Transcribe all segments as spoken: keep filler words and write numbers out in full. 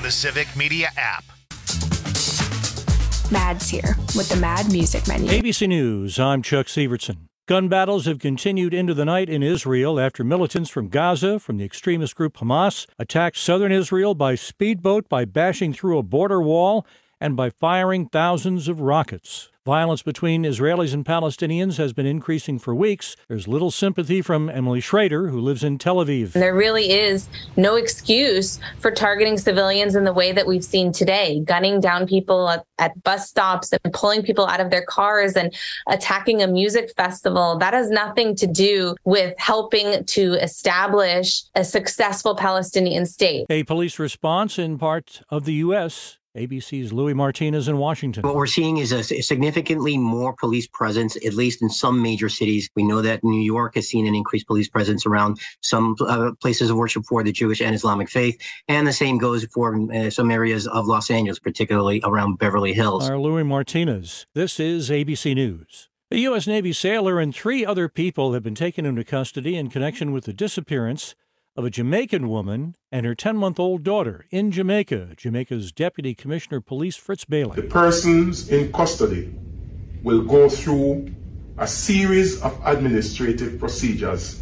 the Civic Media app. Mad's here with the Mad Music Menu. A B C News, I'm Chuck Severson. Gun battles have continued into the night in Israel after militants from Gaza, from the extremist group Hamas, attacked southern Israel by speedboat by bashing through a border wall and by firing thousands of rockets. Violence between Israelis and Palestinians has been increasing for weeks. There's little sympathy from Emily Schrader, who lives in Tel Aviv. There really is no excuse for targeting civilians in the way that we've seen today, gunning down people at, at bus stops and pulling people out of their cars and attacking a music festival. That has nothing to do with helping to establish a successful Palestinian state. A police response in part of the U S A B C's Louis Martinez in Washington. What we're seeing is a significantly more police presence, at least in some major cities. We know that New York has seen an increased police presence around some uh, places of worship for the Jewish and Islamic faith. And the same goes for uh, some areas of Los Angeles, particularly around Beverly Hills. Our Louis Martinez. This is A B C News. A U S Navy sailor and three other people have been taken into custody in connection with the disappearance of a Jamaican woman and her ten-month-old daughter in Jamaica. Jamaica's Deputy Commissioner of Police Fritz Bailey. The persons in custody will go through a series of administrative procedures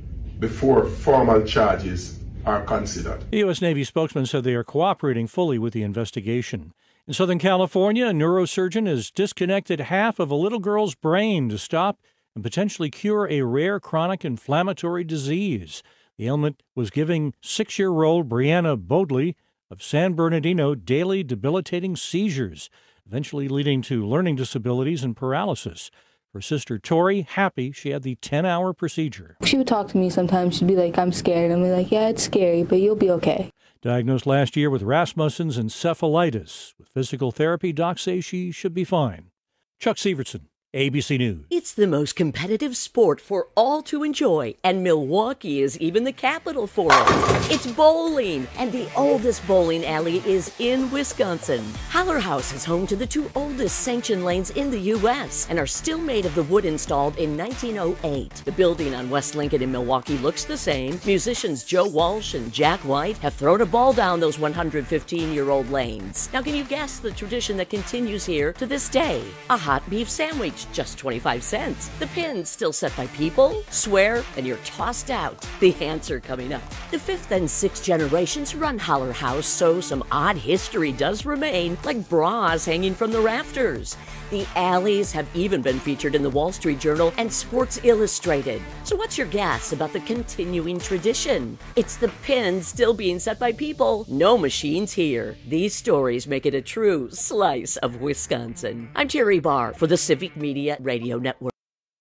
before formal charges are considered. The U S Navy spokesman said they are cooperating fully with the investigation. In Southern California, a neurosurgeon has disconnected half of a little girl's brain to stop and potentially cure a rare chronic inflammatory disease. The ailment was giving six-year-old Brianna Bodley of San Bernardino daily debilitating seizures, eventually leading to learning disabilities and paralysis. Her sister Tori, happy she had the ten-hour procedure. She would talk to me sometimes. She'd be like, I'm scared. I'm like, yeah, it's scary, but you'll be okay. Diagnosed last year with Rasmussen's encephalitis. With physical therapy, docs say she should be fine. Chuck Severson, A B C News. It's the most competitive sport for all to enjoy, and Milwaukee is even the capital for it. It's bowling, and the oldest bowling alley is in Wisconsin. Haller House is home to the two oldest sanctioned lanes in the U S and are still made of the wood installed in nineteen oh eight. The building on West Lincoln in Milwaukee looks the same. Musicians Joe Walsh and Jack White have thrown a ball down those one hundred fifteen-year-old lanes. Now, can you guess the tradition that continues here to this day? A hot beef sandwich, just twenty-five cents. The pin's still set by people. Swear, and you're tossed out. The answer coming up. The fifth and sixth generations run Haller House, so some odd history does remain, like bras hanging from the rafters. The alleys have even been featured in the Wall Street Journal and Sports Illustrated. So what's your guess about the continuing tradition? It's the pin still being set by people. No machines here. These stories make it a true slice of Wisconsin. I'm Terry Barr for the Civic Media Radio Network.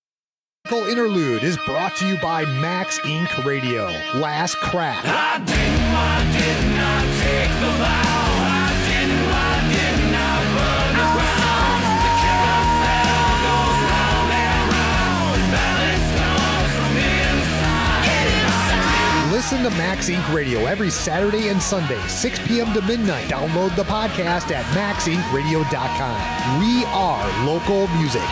Interlude is brought to you by Max Incorporated. Radio. Last Crack. I didn't, I did not take the vow. I didn't, I did not burn the ground. The carousel goes round and round. Balance comes from inside. Get inside. Listen to Max Incorporated Radio every Saturday and Sunday, six p.m. to midnight. Download the podcast at max inc radio dot com. We are local music.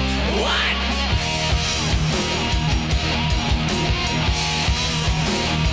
What?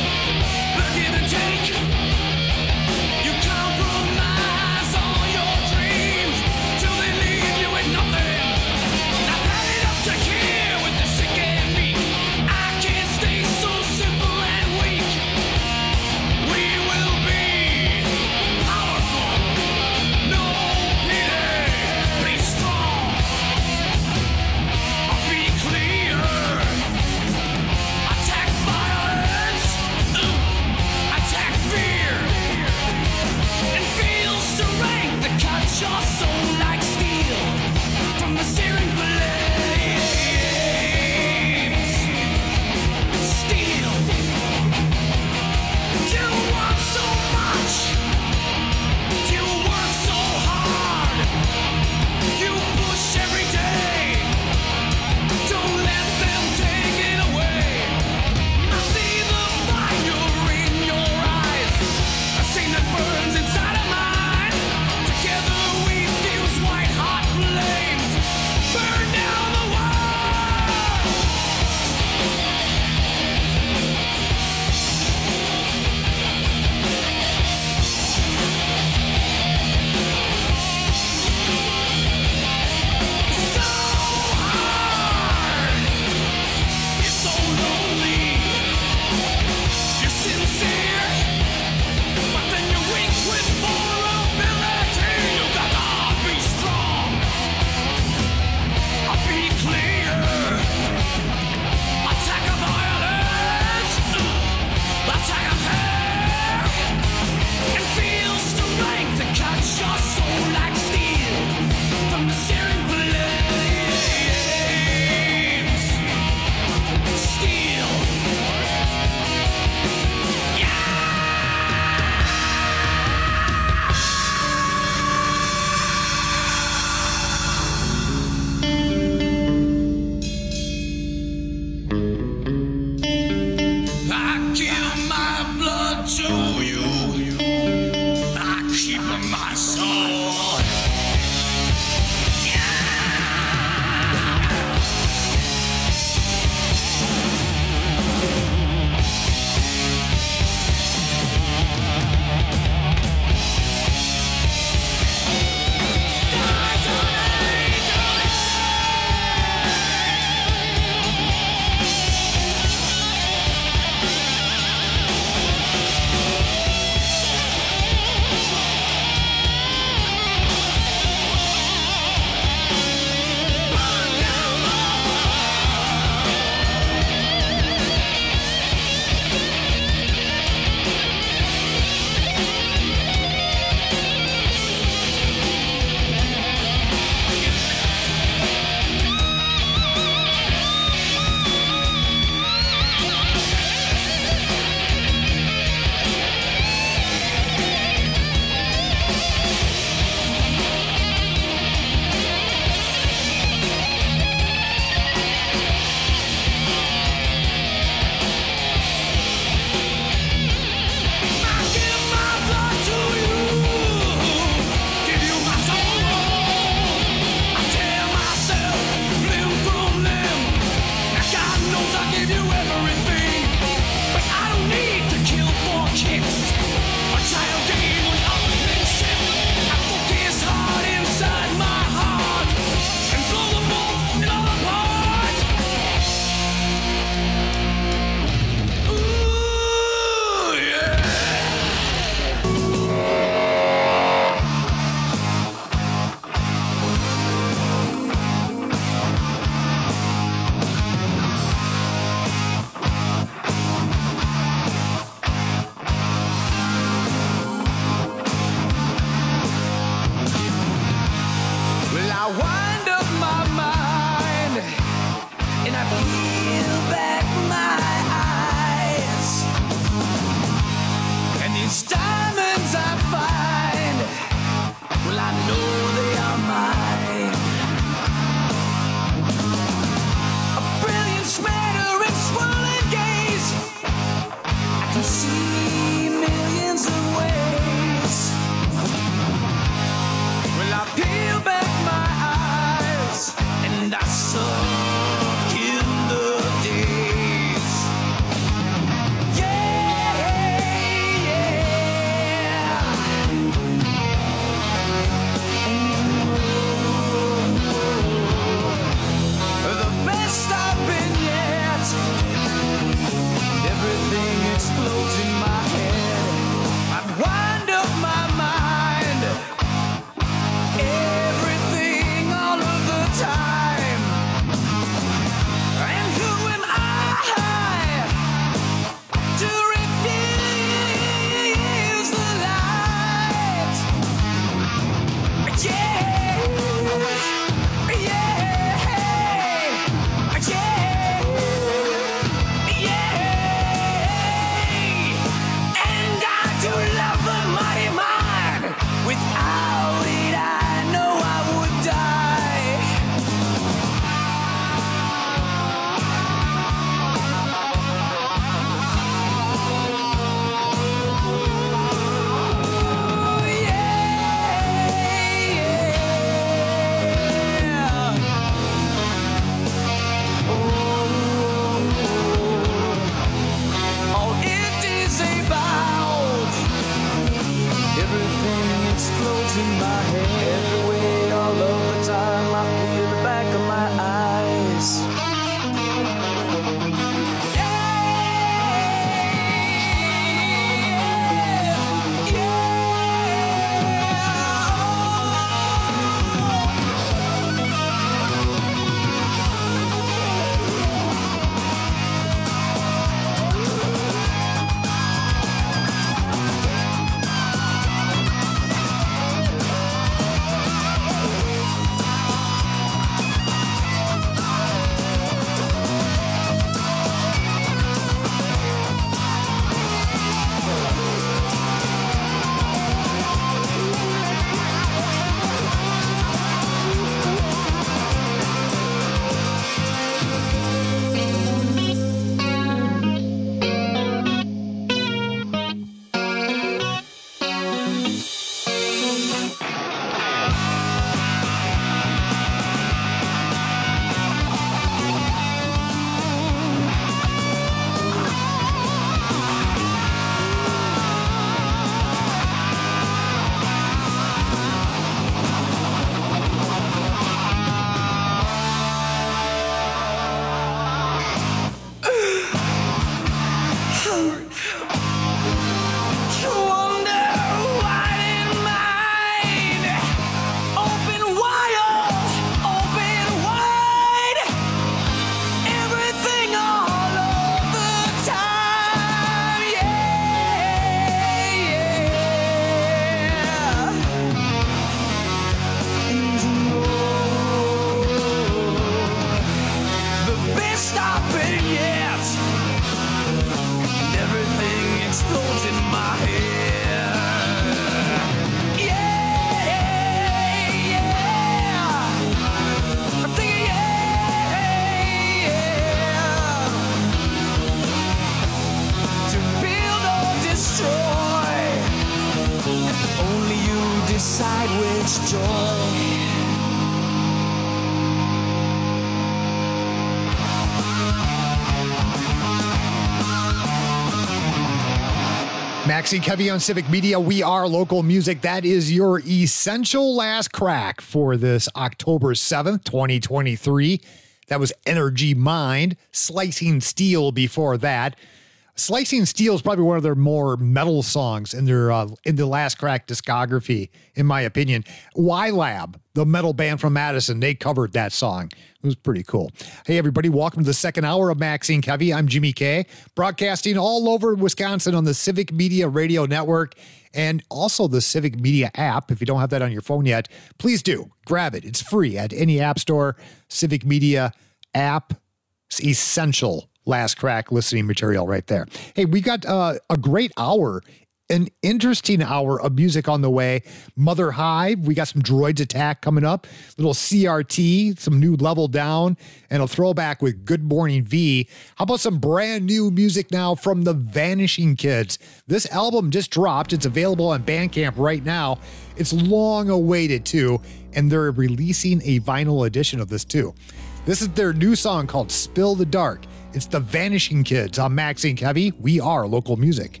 Maxine Kevy on Civic Media. We are local music. That is your essential last crack for this October seventh, twenty twenty-three. That was Energy Mind. Slicing Steel before that. Slicing Steel is probably one of their more metal songs in their uh, in the Last Crack discography, in my opinion. Y-Lab, the metal band from Madison, they covered that song. It was pretty cool. Hey, everybody, welcome to the second hour of Maxine Kevy. I'm Jimmy K, broadcasting all over Wisconsin on the Civic Media Radio Network and also the Civic Media app. If you don't have that on your phone yet, please do. Grab it. It's free at any app store. Civic Media app. It's essential last crack listening material right there. Hey, we got uh, a great hour, an interesting hour of music on the way. Mother Hive, we got some Droids Attack coming up, little C R T, some new Level Down, and a throwback with Good Morning V. How about some brand new music now from the Vanishing Kids? This album just dropped. It's available on Bandcamp right now. It's long awaited too, and they're releasing a vinyl edition of this too. This is their new song called Spill the Dark. It's the Vanishing Kids on Maxine Kevy. We are local music.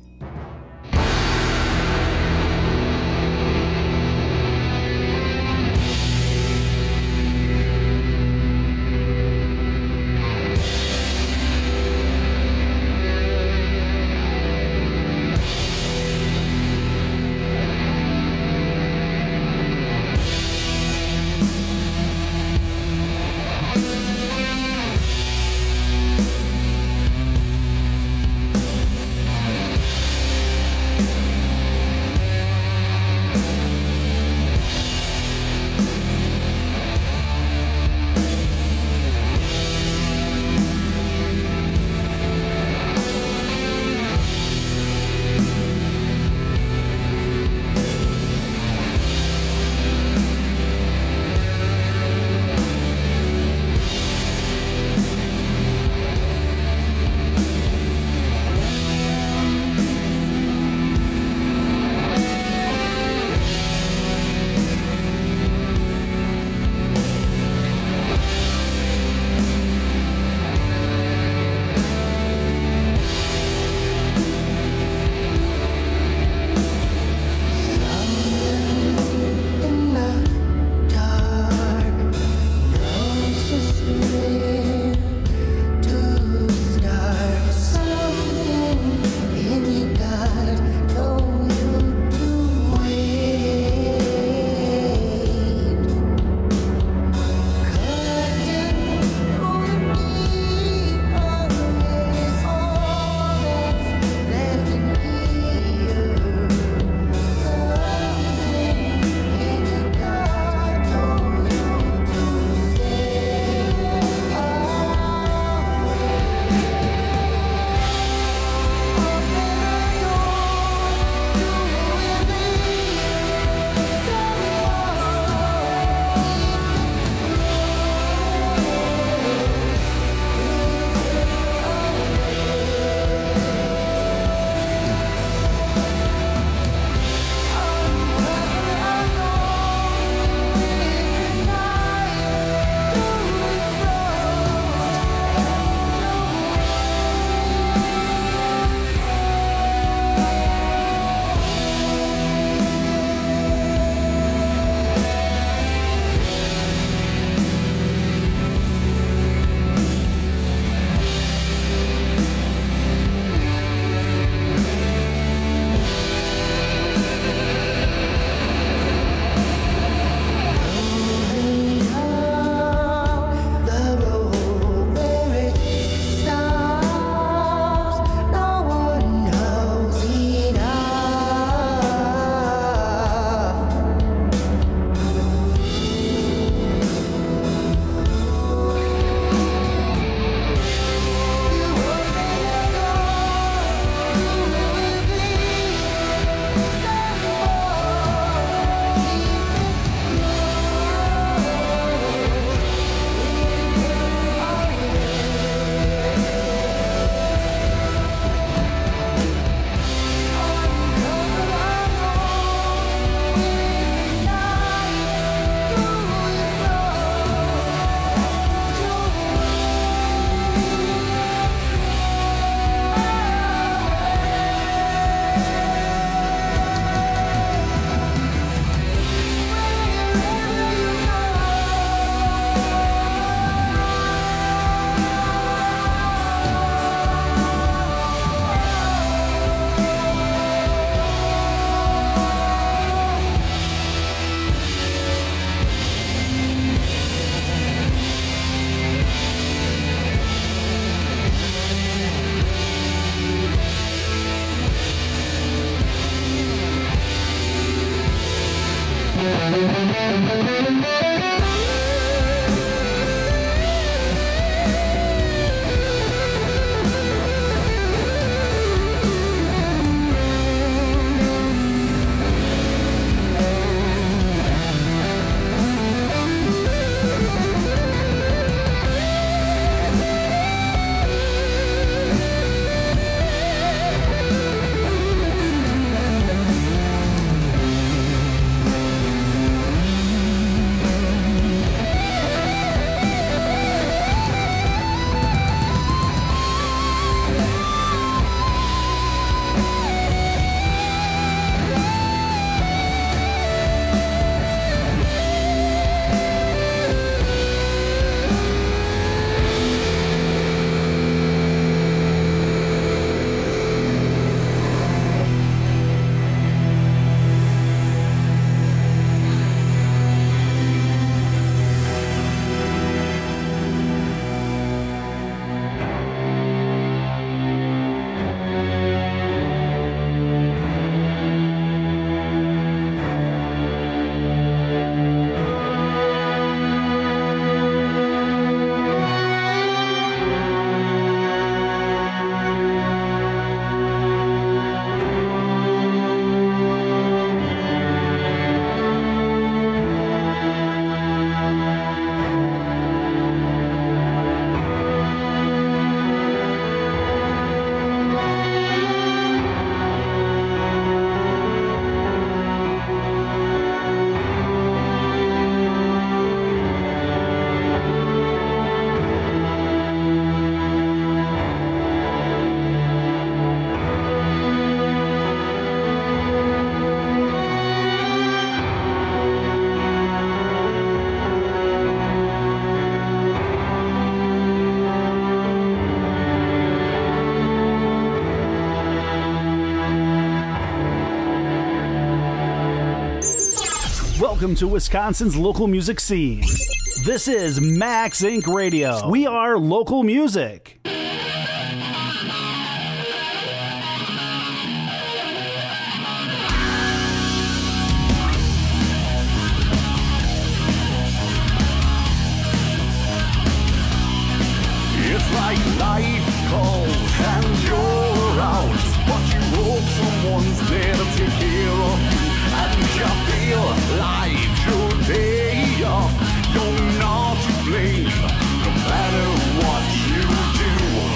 Welcome to Wisconsin's local music scene. This is Max Incorporated. Radio. We are local music. It's like life calls and you're out, but you hope someone's there to take care of you, and you feel like your day off. You're not to blame, no matter what you do.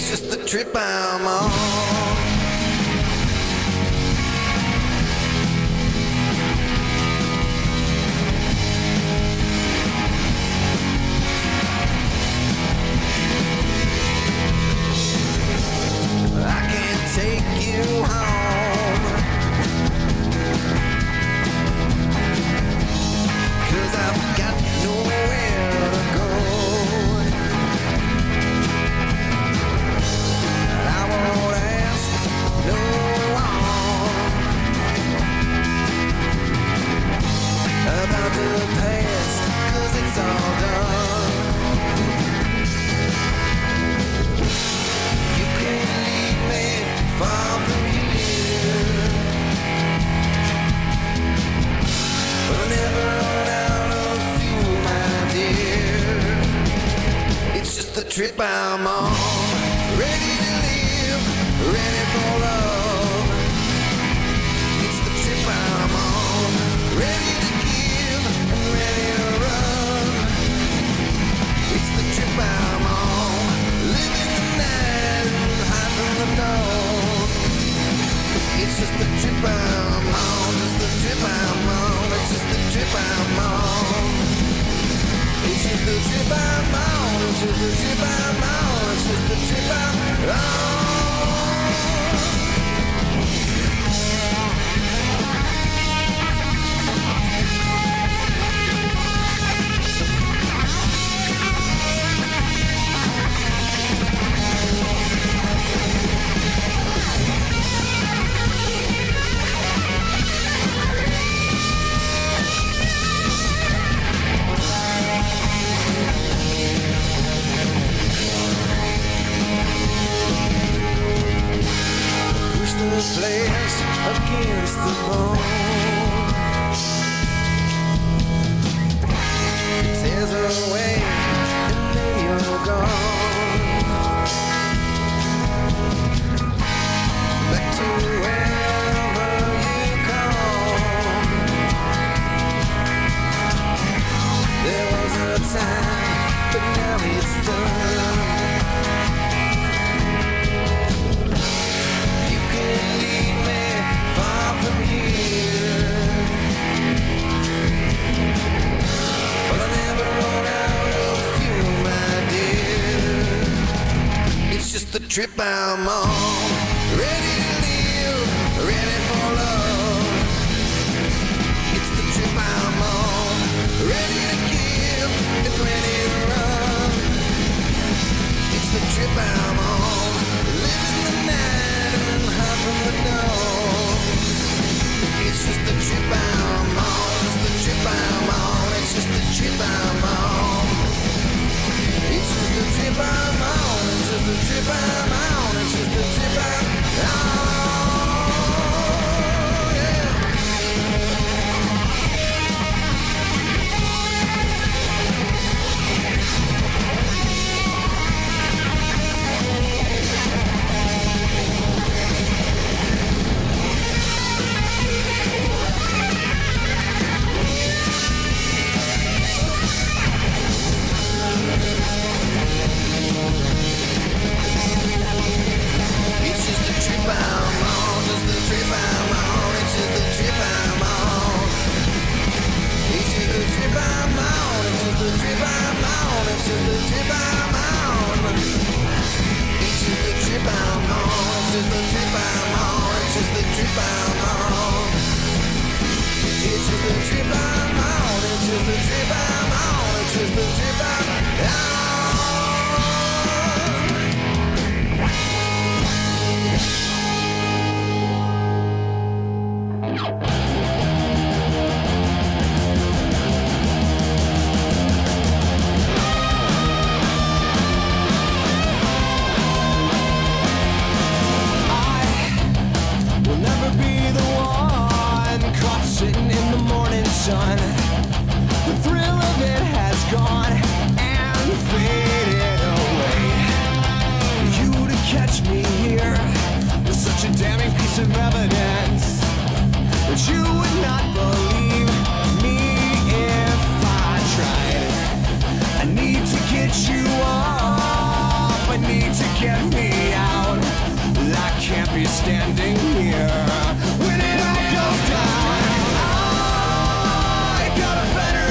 It's just the trip I'm on. I can't take you home, 'cause I've got nowhere to go. I won't ask no one about the past, 'cause it's all done. You can't leave me far from here, but I'll never run out of fuel, my dear. It's just the trip I'm on, ready to live, ready for love. It's the trip I'm on, ready to give and ready to run. It's the trip I'm on, living the night and hide from the dawn. It's just the trip I'm on, just the trip I'm on. It's just the trip I'm on. It's just the trip I'm on. It's just the trip I'm on. It's just the trip I'm on. Push the flesh against the bone. It tears away and then you're gone. Back to wherever you come. There was a time, but now it's done. You can lead me far from here, but I'll never run out of fuel, my dear. It's just the trip I'm on, ready to live, ready for love. It's the trip I'm on, ready to give and ready to run. It's the trip I'm on, living the night and hide from the dawn. It's just the trip I'm on, it's the trip I'm on. It's just the trip I'm on. It's just the trip I'm on. It's just the trip I'm on. It's just the trip I'm on. Yeah. It's just the trip I'm on, just the trip I'm on. It's just the trip I'm on. It's just the trip I'm on. It's just the trip I'm on. It's just the trip I'm on. It's just the trip I'm on. It's just the trip I'm on. It's just the trip I'm on. It's just the trip I'm on. It's just the trip I'm on. It's just the trip I'm on. Will never be the one caught sitting in the morning sun. The thrill of it has gone and faded away. For you to catch me here was such a damning piece of evidence that you would not believe me if I tried. I need to get you up, I need to get me standing here when it all goes down. I got a better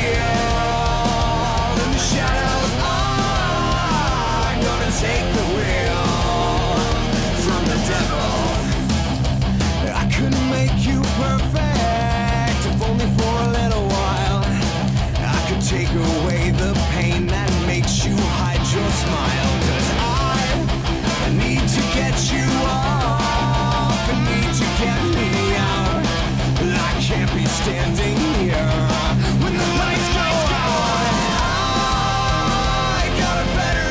deal in the shadows. I'm gonna take the wheel from the devil. I couldn't make you perfect if only for a little while. I could take away the pain that makes you hide your smile. 'Cause I, I need to get you off, I need to get me out. I can't be standing here when the lights go out. I got a better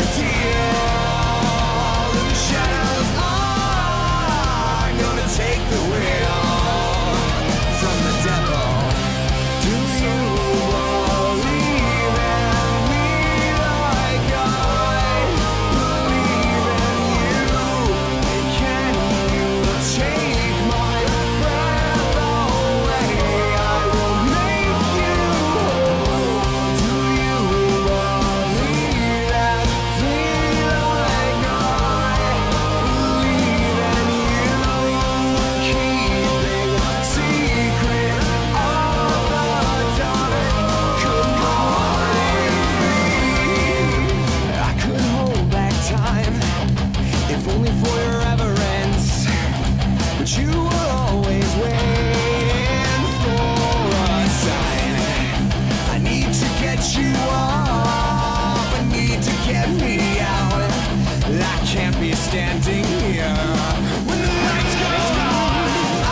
deal in the shadows. I'm gonna take the wheel from the devil. Do you believe in me like I believe in you? Can you take my breath away? I will make you whole. Do you believe that me like I believe in you? Keeping secrets of the dark could I could hold back time if only for your reverence, but you were always waiting for a sign. I need to get you off, I need to get me out. I can't be standing here when the lights go on.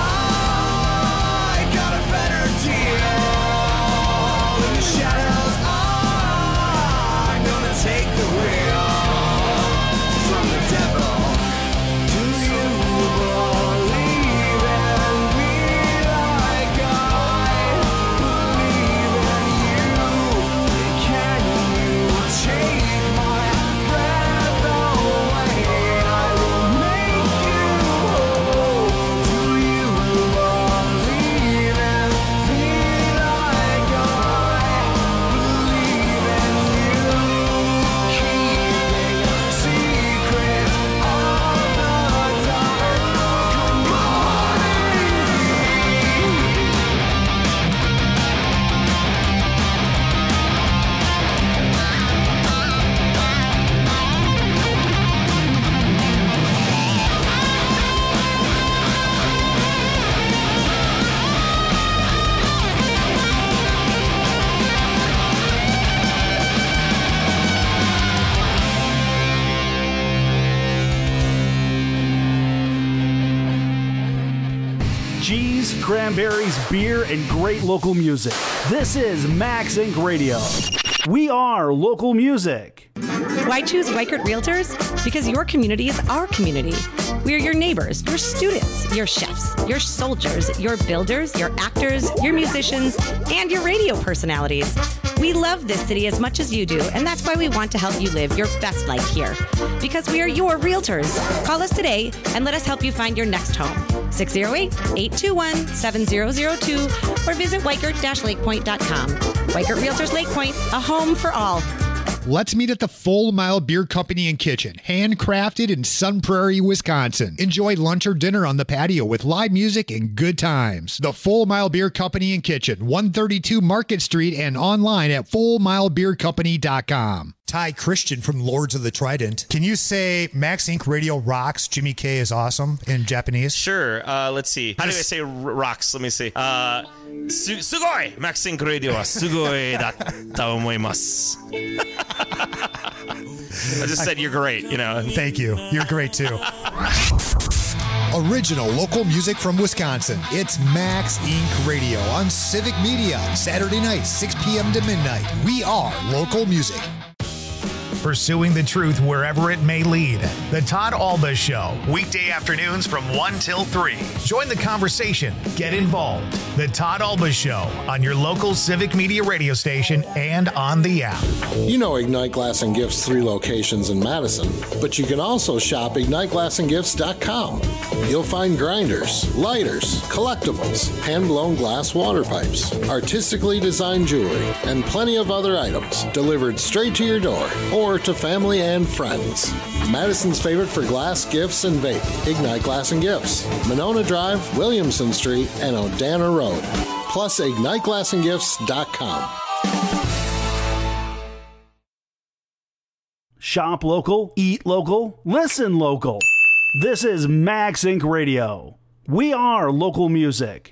I got a better deal in the shadows. I'm gonna take the wheel from the devil. Do you believe in me like I believe in you? Can you take my breath away? I will make you whole. Do you believe in me like I believe in you? Keeping secrets of the dark. Come on Cheese, cranberries, beer, and great local music. This is Max Incorporated. Radio. We are local music. Why choose Weichert Realtors? Because your community is our community. We are your neighbors, your students, your chefs, your soldiers, your builders, your actors, your musicians, and your radio personalities. We love this city as much as you do, and that's why we want to help you live your best life here. Because we are your realtors. Call us today and let us help you find your next home. six oh eight, eight two one, seven oh oh two or visit weichert dash lake point dot com. Weichert Realtors Lake Point, a home for all. Let's meet at the Full Mile Beer Company and Kitchen, handcrafted in Sun Prairie, Wisconsin. Enjoy lunch or dinner on the patio with live music and good times. The Full Mile Beer Company and Kitchen, one thirty-two Market Street, and online at full mile beer company dot com. Ty Christian from Lords of the Trident. Can you say Max Incorporated Radio rocks, Jimmy K is awesome in Japanese? Sure. Uh, let's see. How do I say r- rocks? Let me see. Uh, su- sugoi! Max Incorporated Radio wa sugoi datta omoimasu. I just said you're great, you know. Thank you. You're great too. Original local music from Wisconsin. It's Max Incorporated Radio on Civic Media. Saturday night, six p.m. to midnight. We are local music. Pursuing the truth wherever it may lead. The Todd Alba Show, weekday afternoons from one till three. Join the conversation. Get involved. The Todd Alba Show on your local Civic Media radio station and on the app. You know Ignite Glass and Gifts' three locations in Madison, but you can also shop ignite glass and gifts dot com. You'll find grinders, lighters, collectibles, hand-blown glass water pipes, artistically designed jewelry, and plenty of other items delivered straight to your door or more to family and friends. Madison's favorite for glass gifts and vape, Ignite Glass and Gifts. Monona Drive, Williamson Street, and Odana Road. Plus, ignite glass and gifts dot com. Shop local, eat local, listen local. This is Max Incorporated. Radio. We are local music.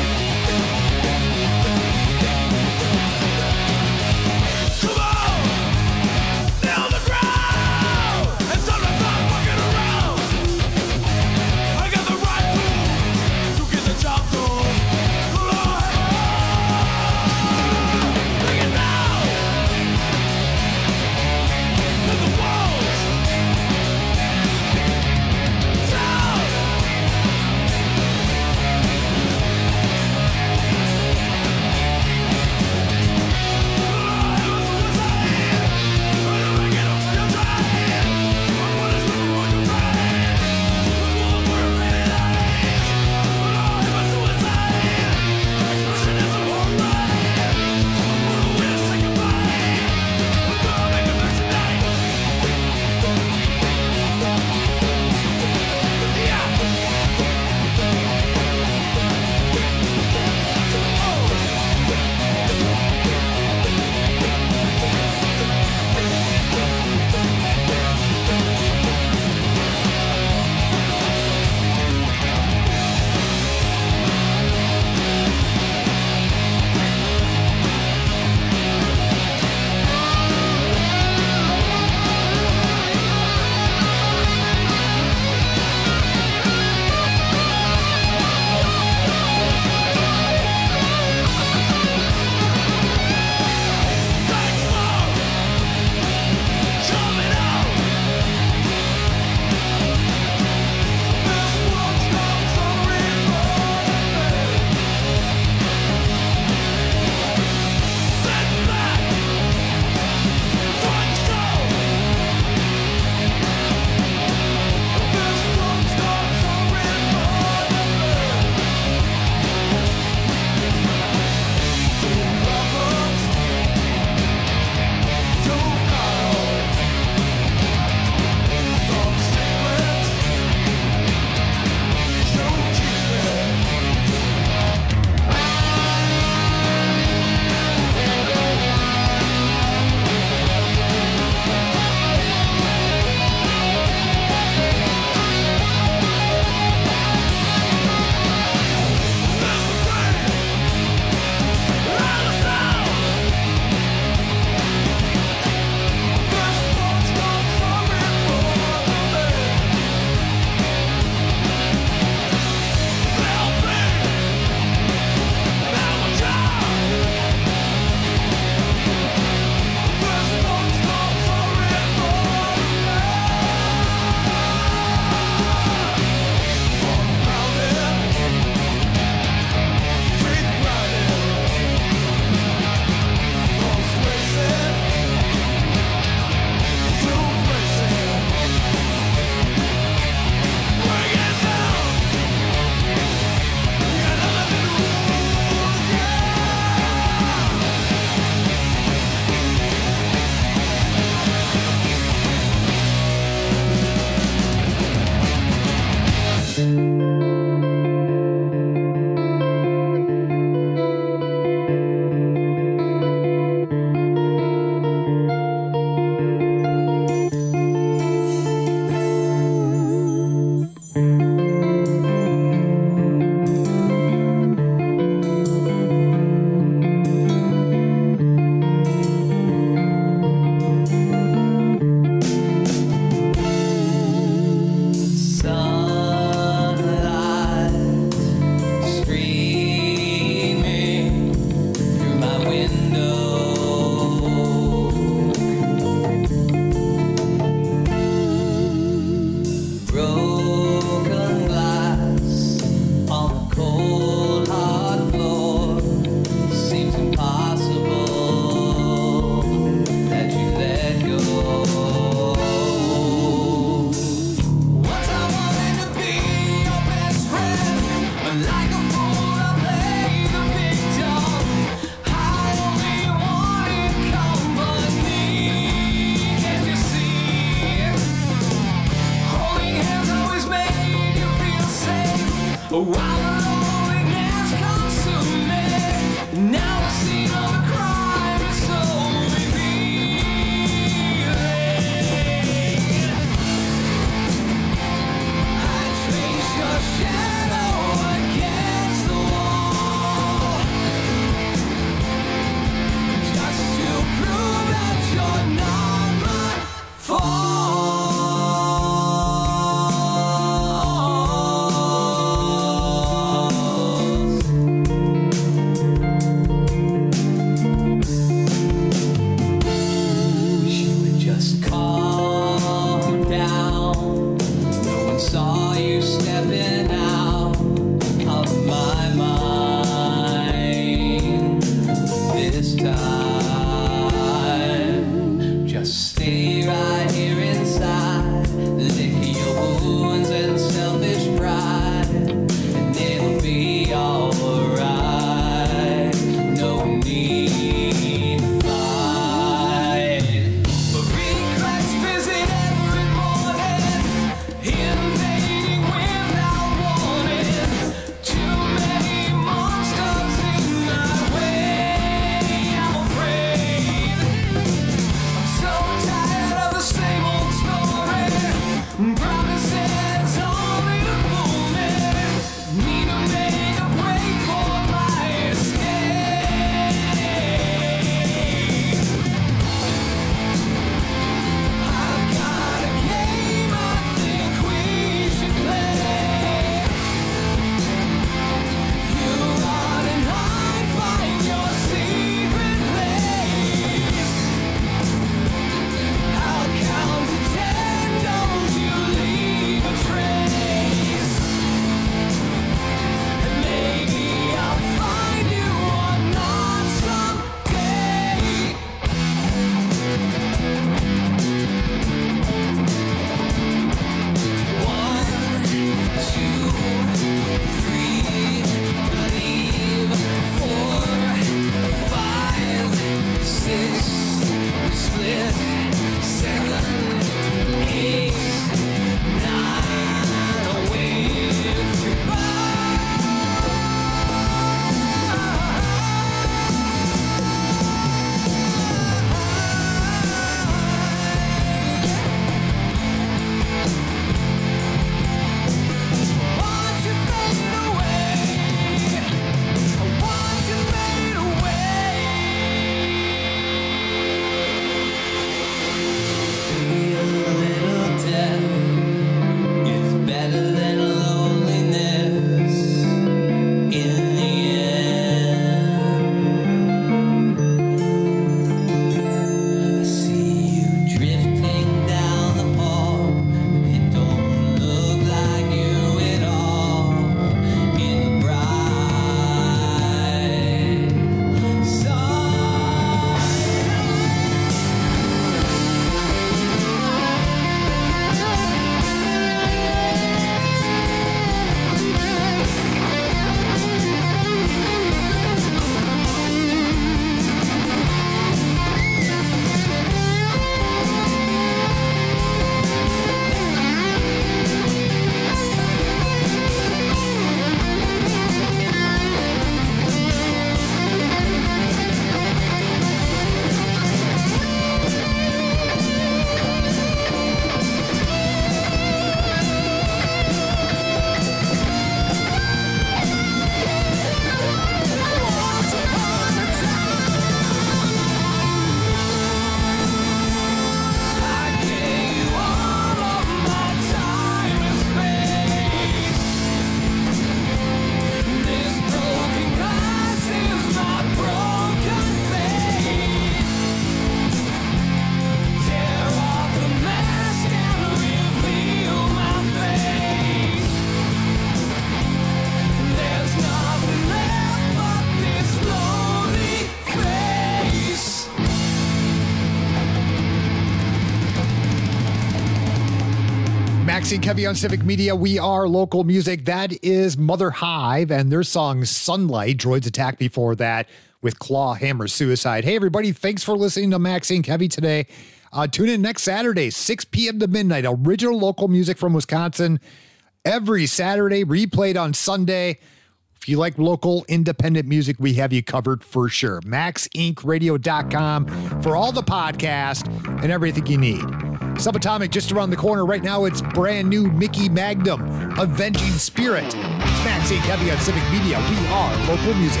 Maxie and Kevy on Civic Media. We are local music. That is Mother Hive and their song Sunlight. Droids Attack before that with Claw Hammer Suicide. Hey, everybody. Thanks for listening to Maxie and Kevy today. Uh, tune in next Saturday, six p.m. to midnight. Original local music from Wisconsin. Every Saturday, replayed on Sunday. If you like local independent music, we have you covered for sure. max inc radio dot com for all the podcast and everything you need. Subatomic just around the corner. Right now, it's brand new Mickey Magnum, Avenging Spirit. It's Maxie and Kevy on Civic Media. We are local music.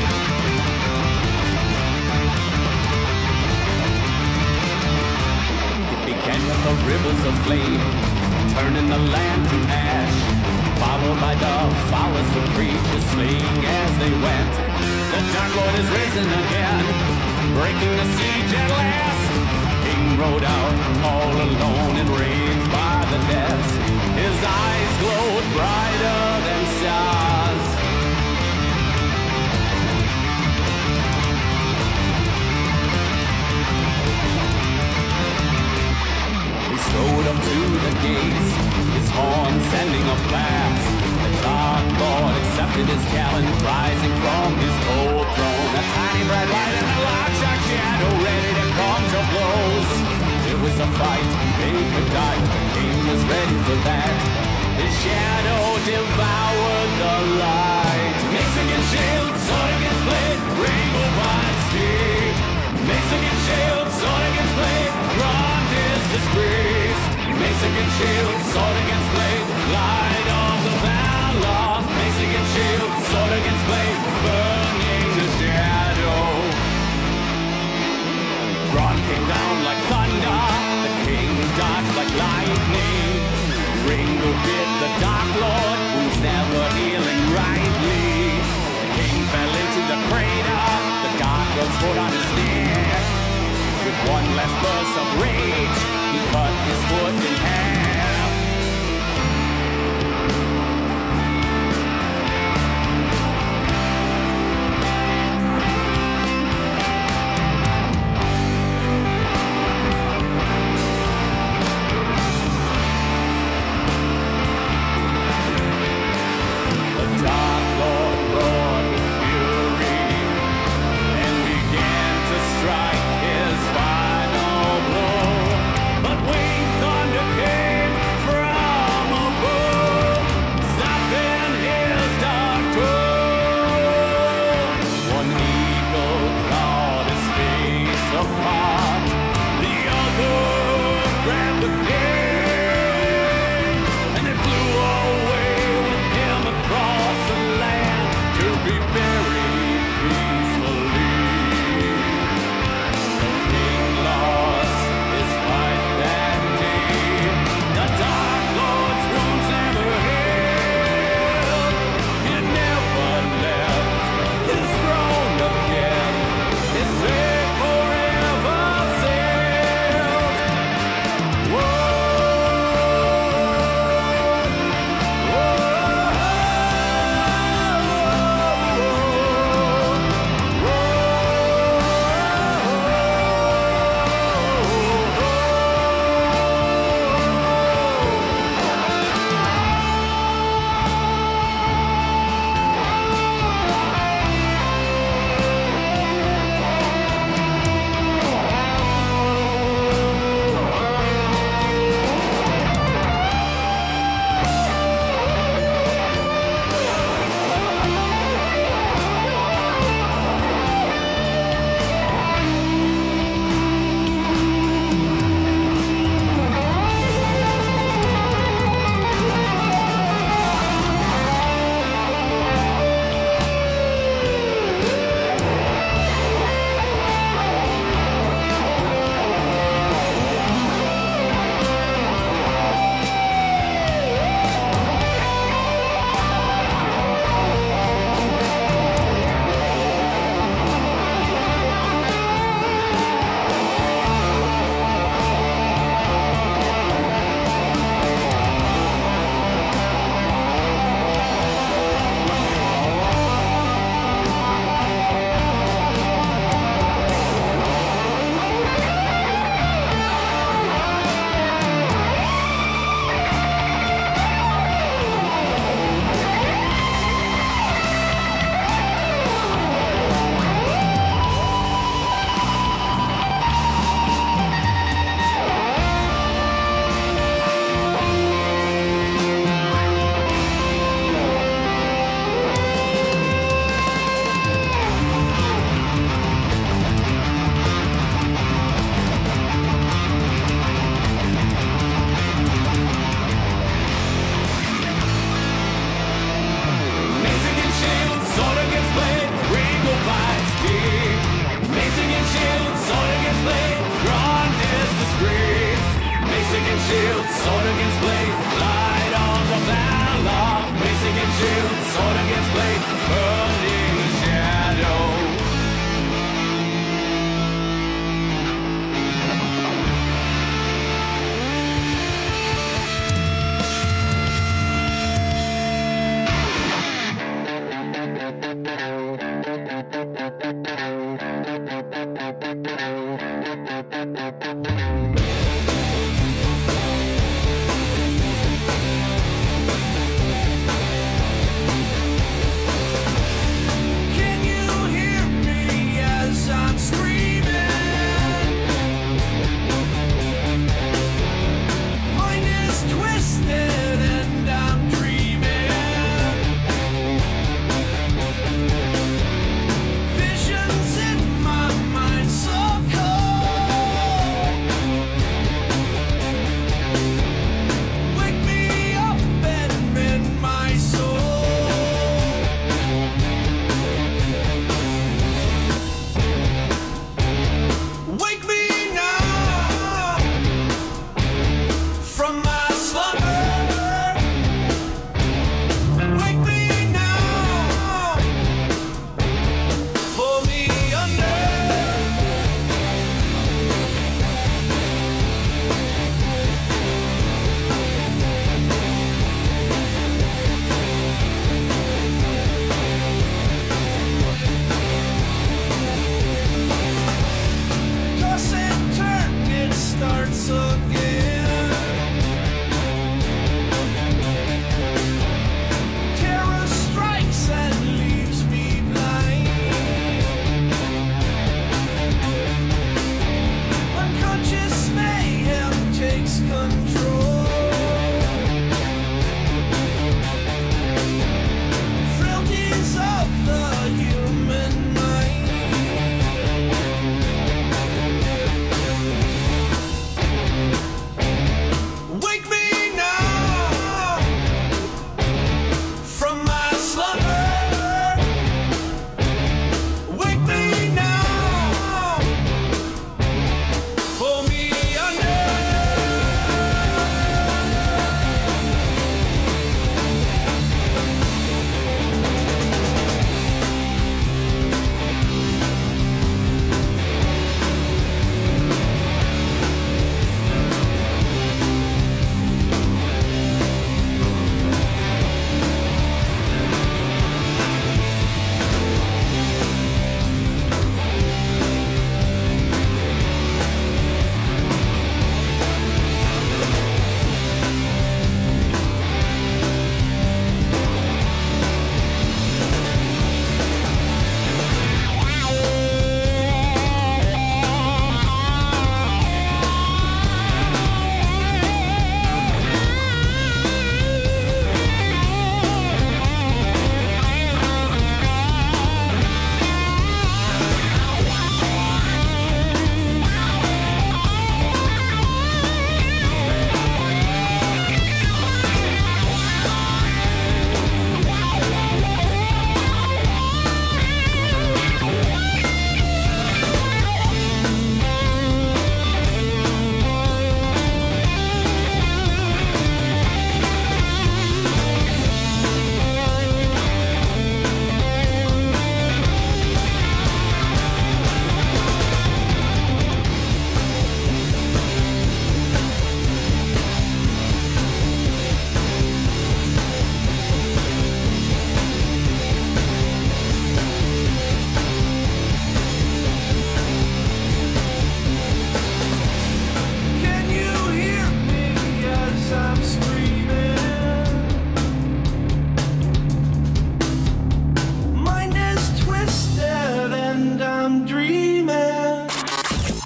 It began with the rivers of flame, turning the land to ash. Followed by the foulest of creatures, slaying as they went. The Dark Lord is risen again, breaking the siege at last. King rode out all alone and raged by the deaths. His eyes glowed brighter than stars. He strode up to the gates, his horn sending a blast. The Dark Lord accepted his challenge, rising from his cold throne. A tiny bright light and a large dark shadow, ready to come to blows. It was a fight, they could die, the king was ready for that. His shadow devoured the light. Mace against shield, sword against blade, rainbow by steed. Mace against shield, sword against blade, grand is disgraced. Mace against shield, sword against blade, light of the valor. Mace against shield, sword against blade, burning the shadow. Ron came down like thunder, the king dodged like lightning. Ringo bit the Dark Lord, who's never healing rightly. The king fell into the crater, the Dark Lord's foot on his neck. With one last burst of rage, he cut his foot in half.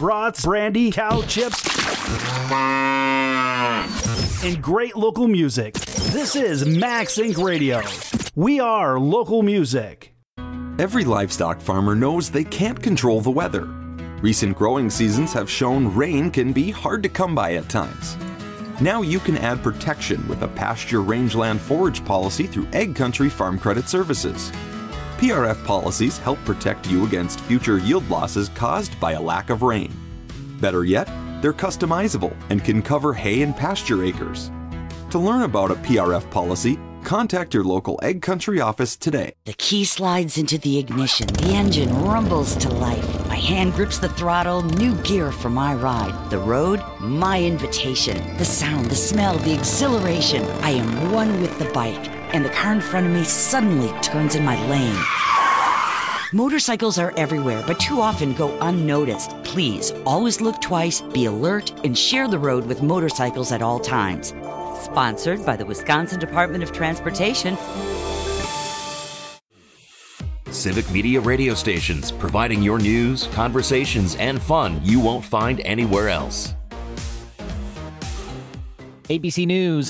brats, brandy, cow chips, and great local music. This is Max Incorporated. Radio. We are local music. Every livestock farmer knows they can't control the weather. Recent growing seasons have shown rain can be hard to come by at times. Now you can add protection with a pasture rangeland forage policy through Ag Country Farm Credit Services. P R F policies help protect you against future yield losses caused by a lack of rain. Better yet, they're customizable and can cover hay and pasture acres. To learn about a P R F policy, contact your local Ag Country office today. The key slides into the ignition. The engine rumbles to life. My hand grips the throttle. New gear for my ride. The road, my invitation. The sound, the smell, the exhilaration. I am one with the bike. And the car in front of me suddenly turns in my lane. Motorcycles are everywhere, but too often go unnoticed. Please, always look twice, be alert, and share the road with motorcycles at all times. Sponsored by the Wisconsin Department of Transportation. Civic Media radio stations, providing your news, conversations, and fun you won't find anywhere else. A B C News.